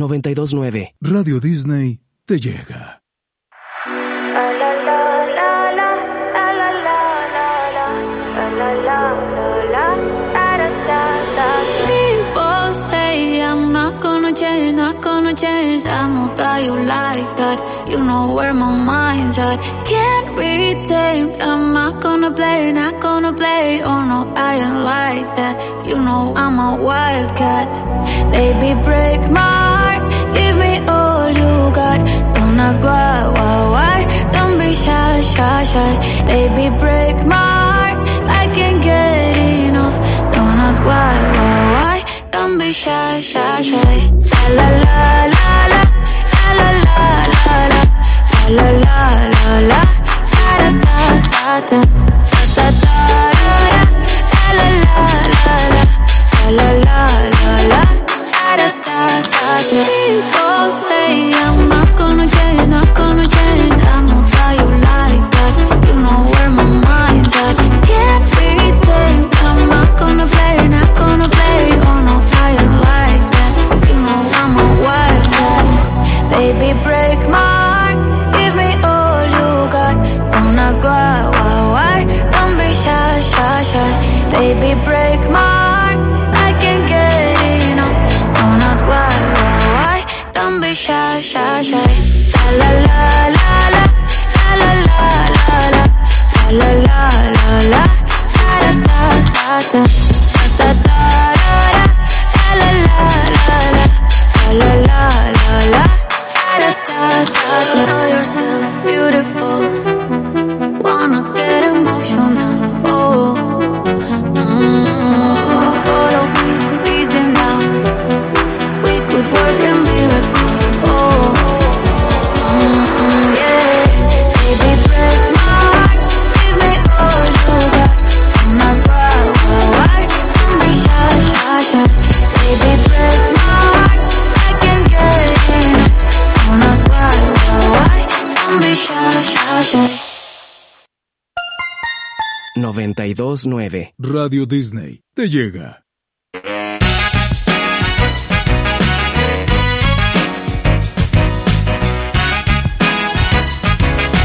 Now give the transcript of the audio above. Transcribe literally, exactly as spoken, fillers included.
noventa y dos nueve. Radio Disney te llega. People say I'm not gonna change, not gonna change. I know that you like that. You know where my mind's at. Can't be tamed. I'm not gonna play, not gonna play. Oh no, I ain't like that. You know I'm a wildcat. Baby, break my heart. Give me all you got. Don't ask why, why, why. Don't be shy, shy, shy. Baby, break my heart. I can't get enough. Don't ask why, why, why. Don't be shy, shy, shy. La la la la la la la la la la la la la da da da da da da da la la la la la la la la da da da da. People say I'm not gonna change, not gonna change. I know that you like that. You know where my mind's at. Can't be tamed. I'm not gonna play, not gonna play. Oh no, I ain't like that. You know I'm a wildcat. Baby, break my heart. Give me all you got. Don't ask why, why, why. Don't be shy, shy, shy. Baby, break my heart. I can't get enough. Don't ask why, why, why. Don't be shy, shy, shy. La la la la la la la la la la la la la da da da da da da da la la la la la la la la da da da da. Know yourself beautiful. Wanna get emotional. Oh, mm, follow me, easy now. We could work a miracle. Oh, mm, yeah. Baby, break my heart. Give me all you got. Don't ask why, why, why. Don't be shy, shy, shy. Baby, break my heart. I can't get enough. Don't ask why, why, why. Don't be shy, shy, shy. noventa y dos nueve. Radio Disney te llega.